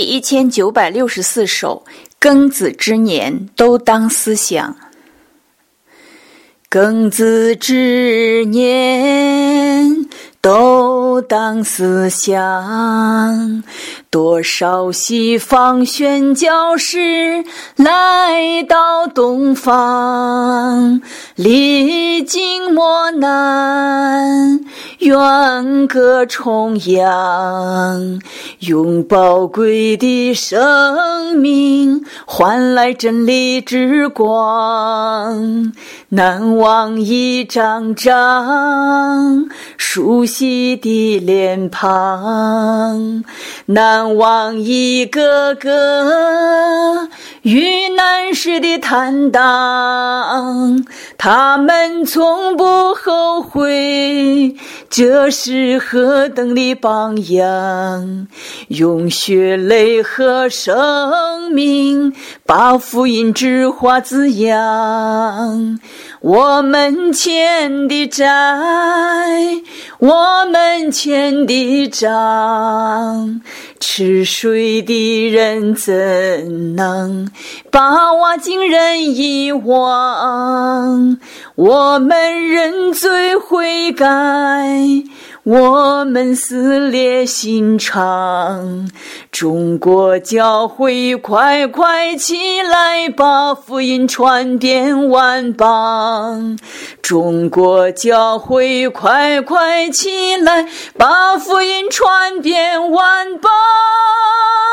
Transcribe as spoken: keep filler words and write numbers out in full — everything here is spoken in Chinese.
一千九百六十四首，庚子之年都当思想。庚子之年都当思想，多少西方宣教士来到东方，历经磨难，远隔重洋，用宝贵的生命换来真理之光。难忘一张张熟悉的脸庞，难忘一个个遇难时的担当，他们从不后悔，这是何等的榜样，用血泪和生命把福音之花滋养。我们欠的债，我们欠的账，吃水的人怎能把挖井人遗忘？我们认罪悔改，我们撕裂心肠，中国教会快快起来，把福音传遍万邦。中国教会快快起来，把福音传遍万邦。